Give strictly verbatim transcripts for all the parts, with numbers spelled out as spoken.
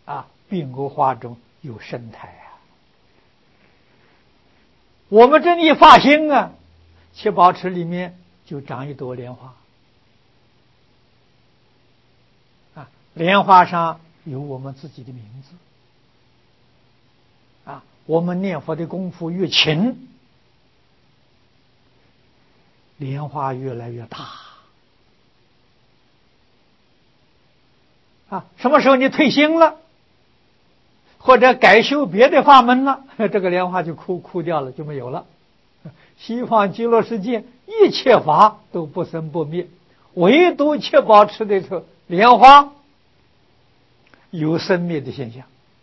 啊，并国花中有生态啊。我们这里发心啊，七宝池里面就长一朵莲花啊，莲花上有我们自己的名字啊。我们念佛的功夫越勤，莲花越来越大啊。什么时候你退心了，或者改修别的法门了，这个莲花就枯枯掉了，就没有了。西方极乐世界一切法都不生不灭，唯独七宝池的这莲花有生灭的现象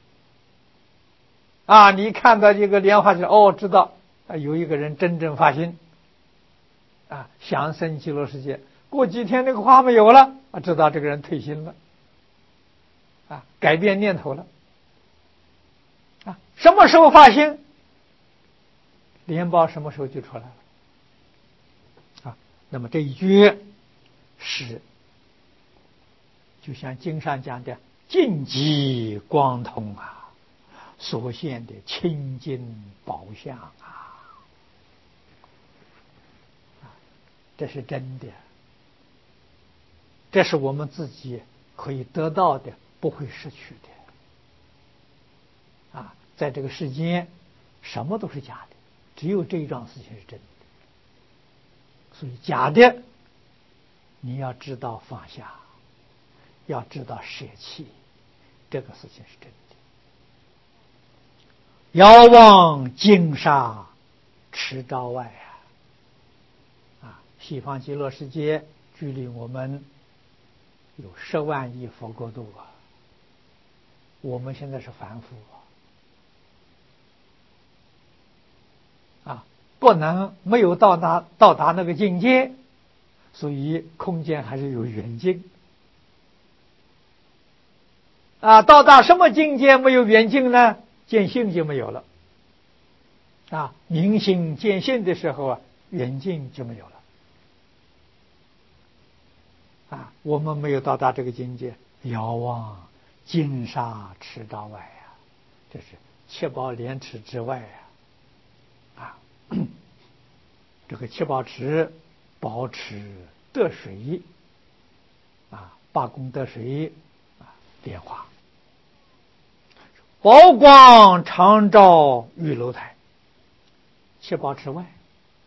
啊。你看到这个莲花就哦，知道有一个人真正发心啊，想生极乐世界。过几天那个花没有了啊，知道这个人退心了啊，改变念头了啊。什么时候发心，莲苞什么时候就出来了啊。那么这一句是就像经上讲的净极光通啊，所现的清净宝相啊，这是真的，这是我们自己可以得到的，不会失去的啊。在这个世间什么都是假的，只有这一桩事情是真的。所以假的你要知道放下，要知道舍弃，这个事情是真的。遥望金沙持照外啊！啊，西方极乐世界距离我们有十万亿佛国度啊，我们现在是凡夫啊，不能没有到达到达那个境界，所以空间还是有远近啊。到达什么境界没有远近呢？见性就没有了啊。明心见性的时候啊，远近就没有了啊。我们没有到达这个境界，遥望金沙持照外啊，这是七宝莲池之外啊。啊，这个七宝池保持得水啊，八功德水啊，莲花宝光常照玉楼台。七宝池外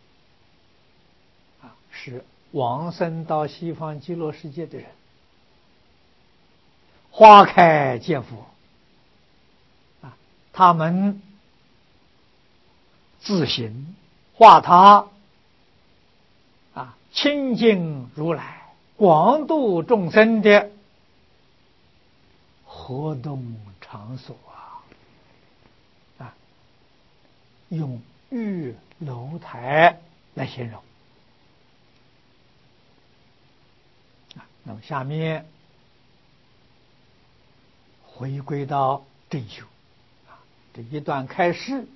啊，是往生到西方极乐世界的人，花开见佛啊，他们自行化他啊，清净如来广度众生的活动场所啊，啊，用玉楼台来形容啊。那么下面回归到正修啊，这一段开示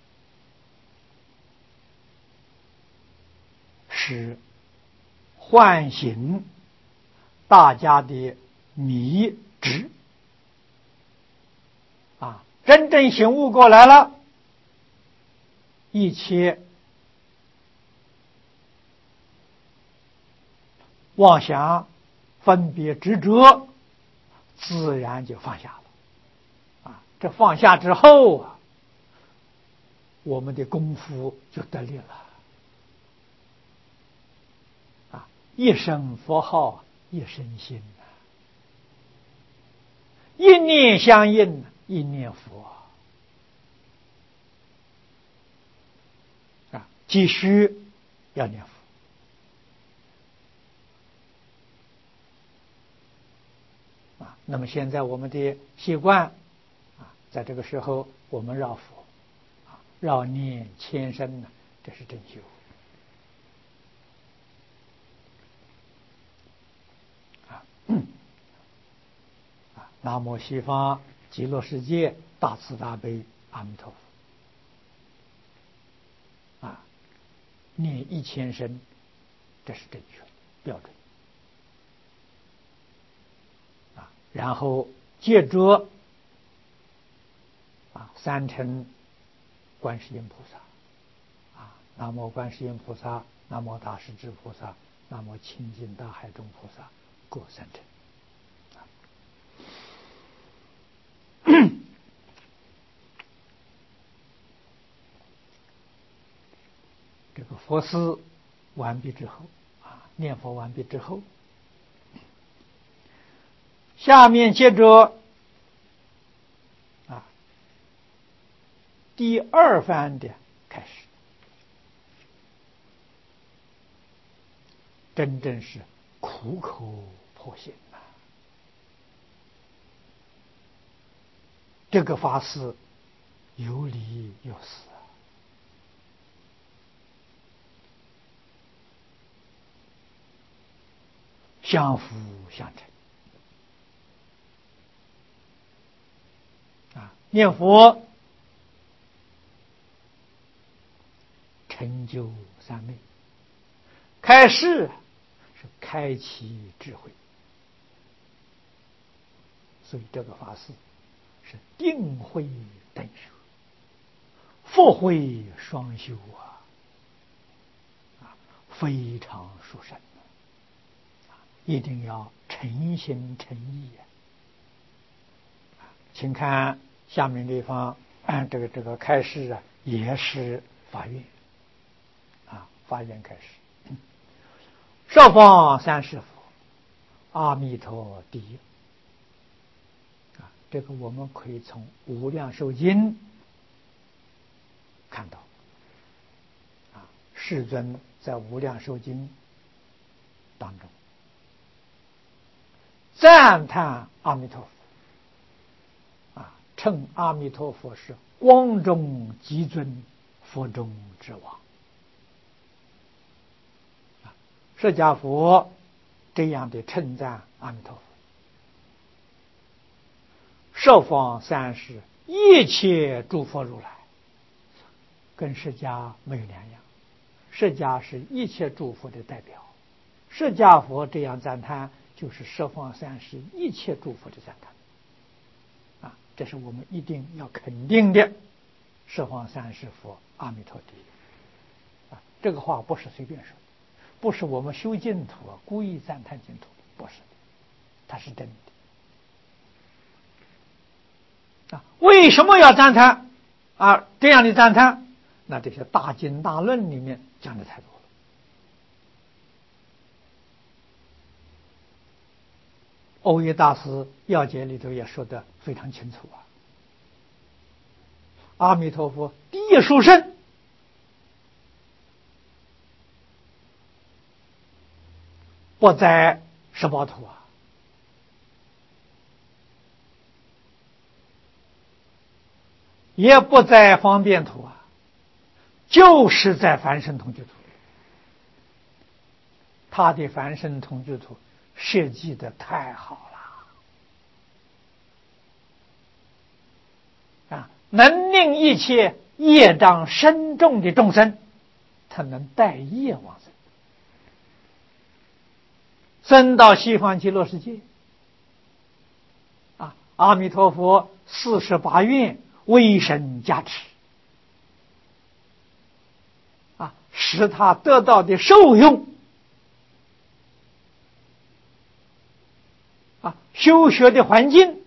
是唤醒大家的迷执啊，真正醒悟过来了，一切妄想分别执着自然就放下了啊。这放下之后啊，我们的功夫就得力了啊。一声佛号一声心，一念相应一念佛啊，急需要念佛啊。那么现在我们的习惯啊，在这个时候我们绕佛啊，绕念千声呢，这是正修啊。啊，南无西方极乐世界大慈大悲阿弥陀佛啊，念一千声，这是正确标准啊。然后接着三称观世音菩萨，啊，南无观世音菩萨，南无大势至菩萨，南无清净大海中菩萨，各三称。这个佛事完毕之后，啊，念佛完毕之后，下面接着啊，第二番的开始，真正是苦口婆心呐。这个法事有理有事啊，相辅相成啊！念佛成就三昧，开示是开启智慧，所以这个法事是定慧等修，佛慧双修啊，啊，非常殊胜。一定要诚心诚意啊！请看下面地方，这个这个开示啊，也是法愿啊，法愿开示。十方三世佛，阿弥陀第一啊！这个我们可以从《无量寿经》看到啊，世尊在《无量寿经》当中赞叹阿弥陀佛，啊，称阿弥陀佛是光中极尊，佛中之王。啊，释迦佛这样的称赞阿弥陀佛，十方三世一切诸佛如来，跟释迦没有两样。释迦是一切诸佛的代表，释迦佛这样赞叹，就是十方三世一切诸佛的赞叹，啊，这是我们一定要肯定的。十方三世佛，阿弥陀第一，啊，这个话不是随便说的，不是我们修净土啊故意赞叹净土，不是的，它是真的。啊，为什么要赞叹啊？这样的赞叹，那这些大经大论里面讲的太多了。欧耶大师要解里头也说得非常清楚啊，阿弥陀佛第一殊胜，不在十报土啊，也不在方便土啊，就是在凡圣同居土。他的凡圣同居土设计的太好了啊，能令一切业障深重的众生，他能带业往生，生到西方极乐世界啊！阿弥陀佛四十八愿威神加持啊，使他得到的受用啊，修学的环境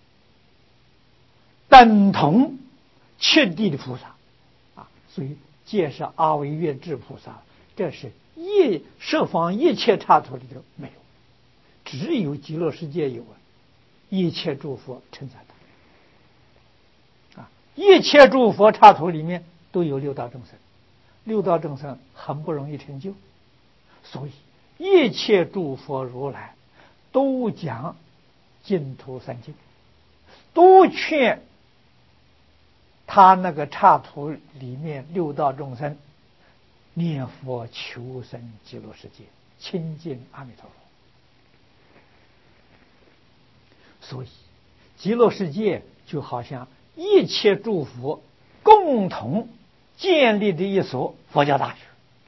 等同七地的菩萨啊，所以皆是阿惟越致菩萨，这是一十方一切刹土里头没有，只有极乐世界有啊，一切诸佛称赞他啊，一切诸佛刹土里面都有六道众生，六道众生很不容易成就，所以一切诸佛如来都讲净土三经，都劝他那个刹土里面六道众生念佛求生极乐世界，亲近阿弥陀佛。所以极乐世界就好像一切诸佛共同建立的一所佛教大学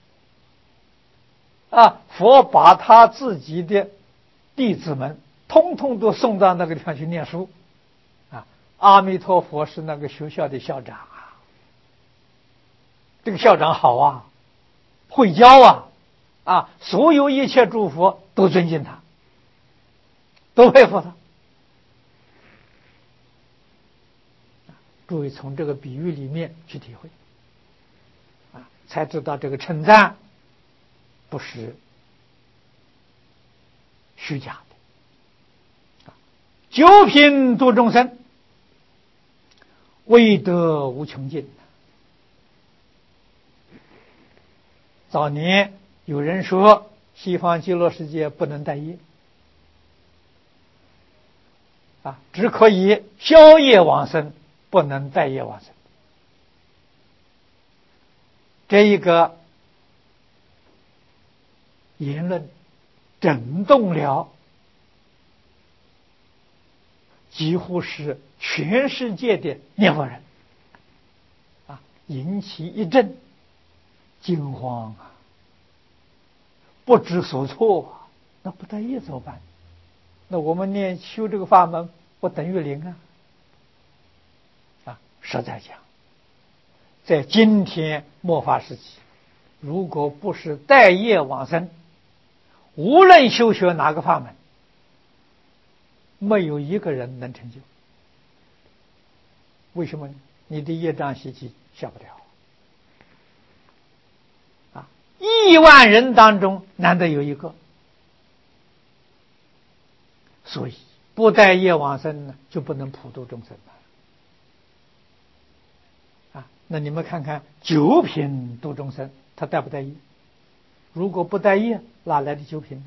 啊，佛把他自己的弟子们通通都送到那个地方去念书啊， 阿弥陀佛是那个学校的校长啊，这个校长好啊，会教啊，啊，所有一切诸佛都尊敬他，都佩服他。诸位从这个比喻里面去体会，啊，才知道这个称赞不是虚假的。九品度众生，威德无穷尽。早年有人说西方极乐世界不能带业啊，只可以消业往生，不能带业往生。这一个言论震动了几乎是全世界的念佛人啊，引起一阵惊慌啊，不知所措啊。那不带业怎么办？那我们念修这个法门不等于零啊？啊，实在讲，在今天末法时期，如果不是带业往生，无论修学哪个法门，没有一个人能成就。为什么呢？你的业障习气消不了啊！亿万人当中难得有一个，所以不带业往生呢，就不能普度众生了啊！那你们看看九品度众生，他带不带业？如果不带业，哪来的九品呢？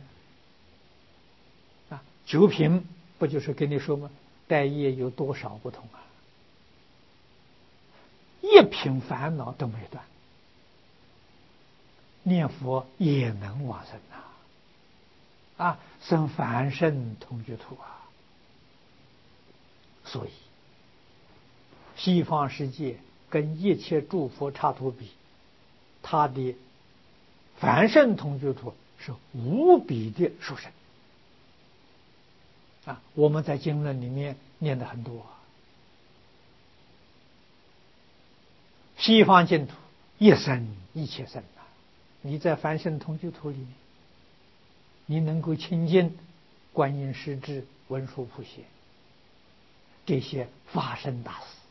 啊，九品不就是跟你说吗？带业有多少不同啊？一品烦恼都没断，念佛也能往生啊！啊，生凡圣同居土啊！所以，西方世界跟一切诸佛刹土比，他的凡圣同居土是无比的殊胜啊！我们在经论里面念的很多啊。西方净土一生一切生啊！你在凡圣同居土里面，你能够亲近观音师智、文殊普贤这些法身大士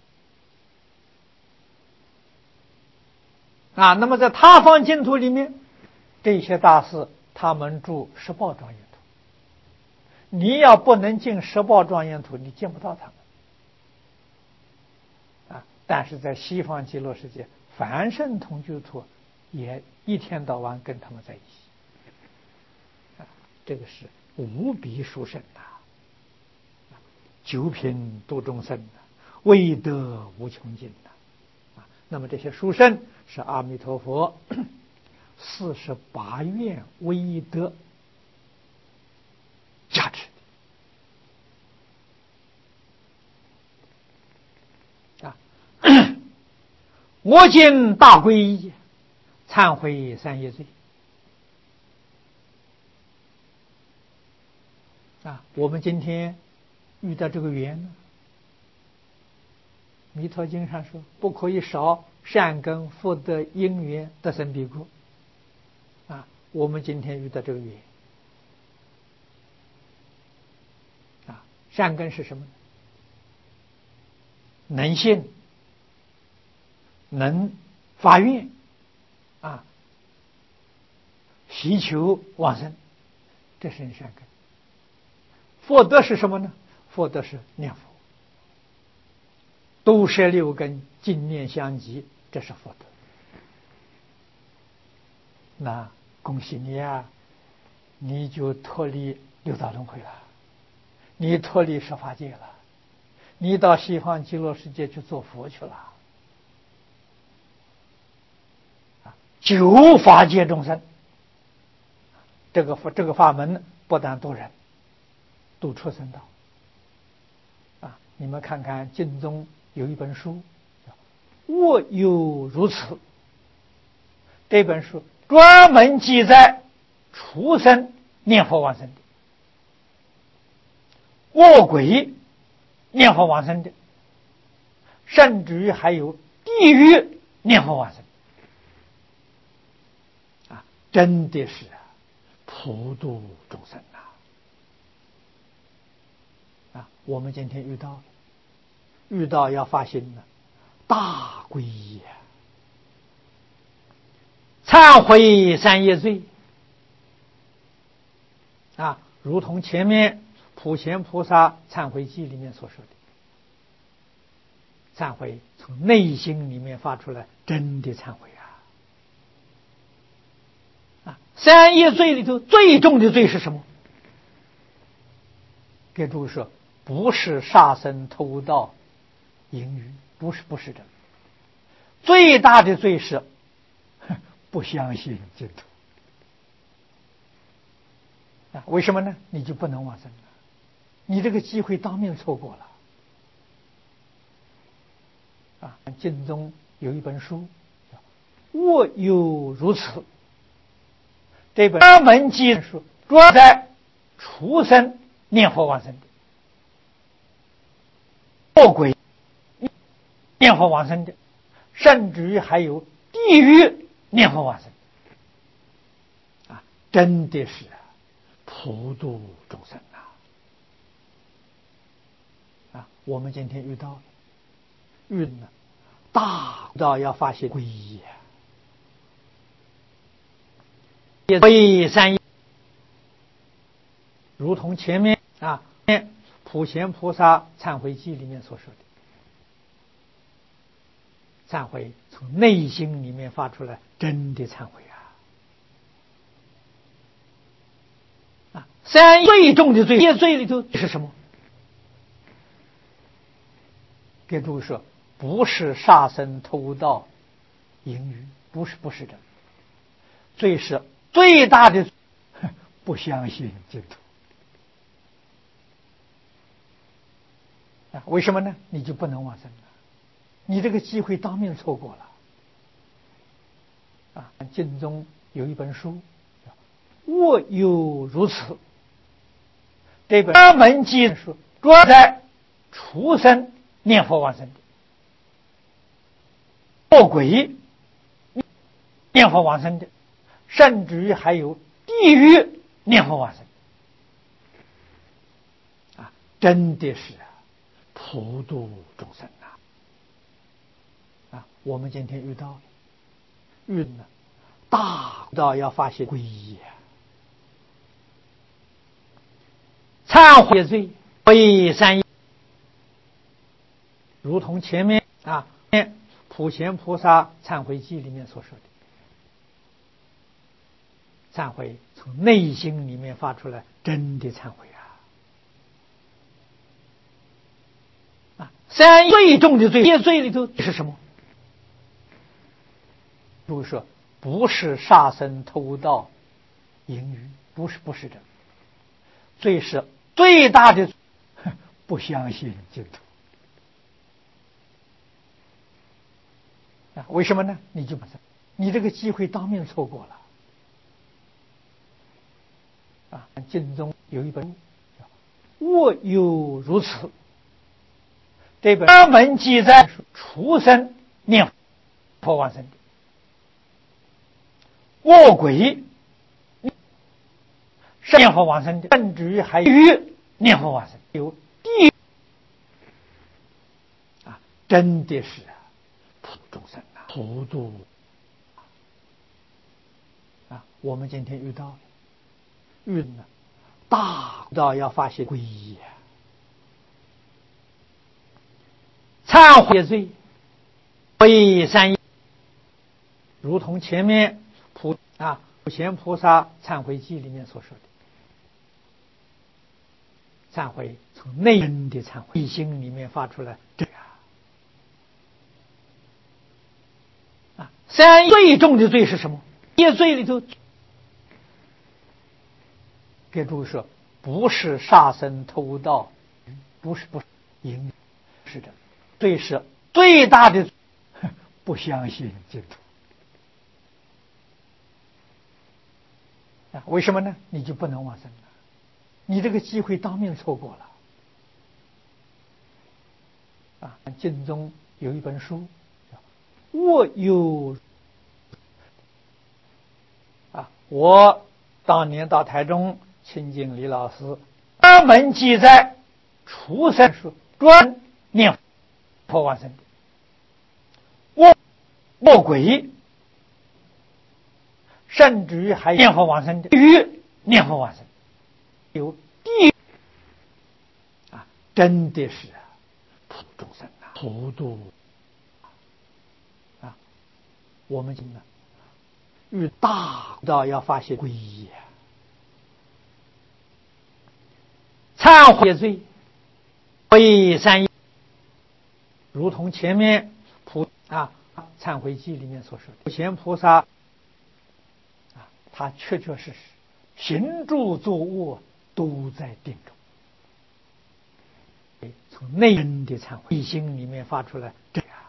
啊。那么在他方净土里面，这些大士他们住十报庄严土，你要不能进十报庄严土，你见不到他们。但是在西方极乐世界，凡圣同居土也一天到晚跟他们在一起，啊，这个是无比殊胜的，九品度众生的，威德无穷尽的啊。那么这些殊胜是阿弥陀佛四十八愿威德加持的啊。我今大皈依，忏悔三业罪啊！我们今天遇到这个缘呢，《弥陀经》上说，不可以少善根福德因缘得生彼国啊！我们今天遇到这个缘啊，善根是什么呢？能信，能发愿啊，祈求往生，这是善根。福德是什么呢？福德是念佛，都摄六根，净念相继，这是福德。那恭喜你啊，你就脱离六道轮回了，你脱离十法界了，你到西方极乐世界去做佛去了。九法界众生，这个这个法门不但度人，度畜生道啊！你们看看经中有一本书叫《我有如此》，这本书专门记载畜生念佛往生的，恶鬼念佛往生的， 甚至于还有地狱念佛往生啊，真的是普度众生呐！啊，我们今天遇到遇到要发心了，大皈依啊，忏悔三业罪啊，如同前面普贤菩萨忏悔记里面所说的，忏悔从内心里面发出来，真的忏悔啊！啊，三业罪里头最重的罪是什么？给诸位说，不是杀生偷盗淫欲，不是不是这个，最大的罪是不相信净土啊！为什么呢？你就不能往生了，你这个机会当面错过了啊！经中有一本书叫《卧有如此》，这本专门记述专在畜生念佛往生的，恶鬼念佛往生的，甚至于还有地狱念佛往生啊，真的是普度众生啊！啊，我们今天遇到遇了大到要发现皈依啊，皈依三业，如同前面啊普贤菩萨忏悔记里面所说的，忏悔从内心里面发出来，真的忏悔啊！啊，三最重的罪，业罪里头是什么？给诸位说，不是杀生偷盗淫欲，不是不是这个，罪是最大的不相信净土啊！为什么呢？你就不能往生了，你这个机会当面错过了啊！经中有一本书叫《卧有如此》，这本专门记述专在畜生念佛往生的，恶鬼念佛往生的，甚至于还有地狱念佛往生啊，真的是普度众生啊！啊，我们今天遇到遇了大到要发现皈依啊，忏悔罪，皈依三业，如同前面啊普贤菩萨忏悔记里面所说的，忏悔从内心里面发出来，真的忏悔啊！啊，三最重的罪，业罪里头是什么？诸位说，不是杀生偷盗淫欲，不是不是这个，罪是最大的不相信净土啊！为什么呢？你就不是，你这个机会当面错过了啊！经中有一本书叫《卧有如此》，这本专门记载畜生念佛往生的，恶鬼念佛往生的，甚至于还有念佛往生，有地狱啊，真的是普度众生啊，普度啊！我们今天遇到遇了大到要发现皈依啊，忏悔罪，皈依三业，如同前面普啊普贤菩萨忏悔记里面所说的，忏悔从内心的忏悔，内心里面发出来，这个啊，三最重的罪是什么？业罪里头，给诸位说，不是杀生偷盗，不是不是淫，是这个，罪是最大的不相信净土啊！为什么呢？你就不能往生了，你这个机会当面错过了啊！经中有一本书叫我有啊，我当年到台中亲近李老师，专门记载出生书，专念佛往生的。我卧轨，甚至于还念佛往生的，与念佛往生有地啊，真的是啊，普度众生啊，普度啊，我们今呢遇大到要发现皈依啊，忏悔罪，为善业，如同前面普啊忏悔记里面所说的，普贤菩萨啊，他确确实实行住坐卧都在定中，从内心的忏悔，内心里面发出来，这样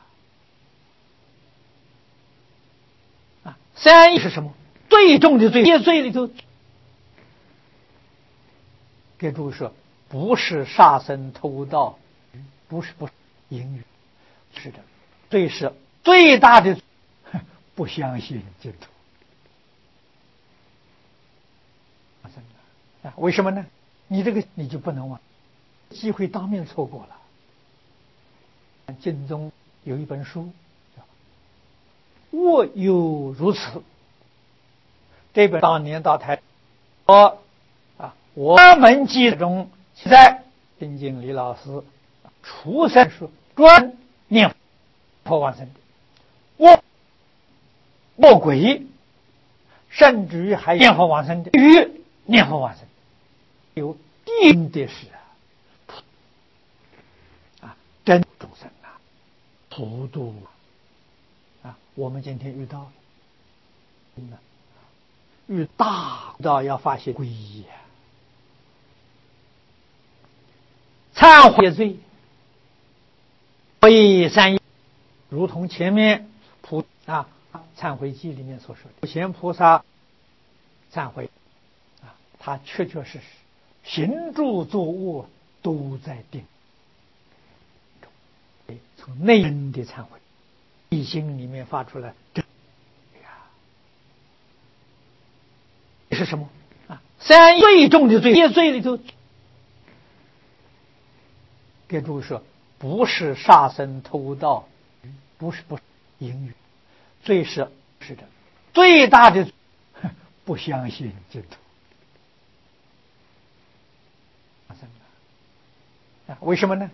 啊，三业是什么？最重的罪，业罪里头，给诸位说，不是杀生偷盗，不是不是淫语，是的，罪是最大的，不相信净土。啊，为什么呢？你这个你就不能忘，机会当面错过了。净宗有一本书叫《我有如此》，这本当年到台，我啊，我们记中记载，亲近李老师出生书专念佛往生的，我卧轨，甚至于还念佛往生的，与念佛往生。有定的是啊，啊，真众生啊，普度啊，我们今天遇到了，真的遇大到要发现皈依啊，忏悔罪，为善业，如同前面普啊忏悔记里面所说的，普贤菩萨忏悔啊，他确确实实行住坐卧都在定中，从内心的忏悔，内心里面发出来，这呀是什么啊？三最重的罪，业罪里头，给诸位说，不是杀生偷盗，不是不是淫语，罪是是的，最大的不相信净土。啊，为什么呢？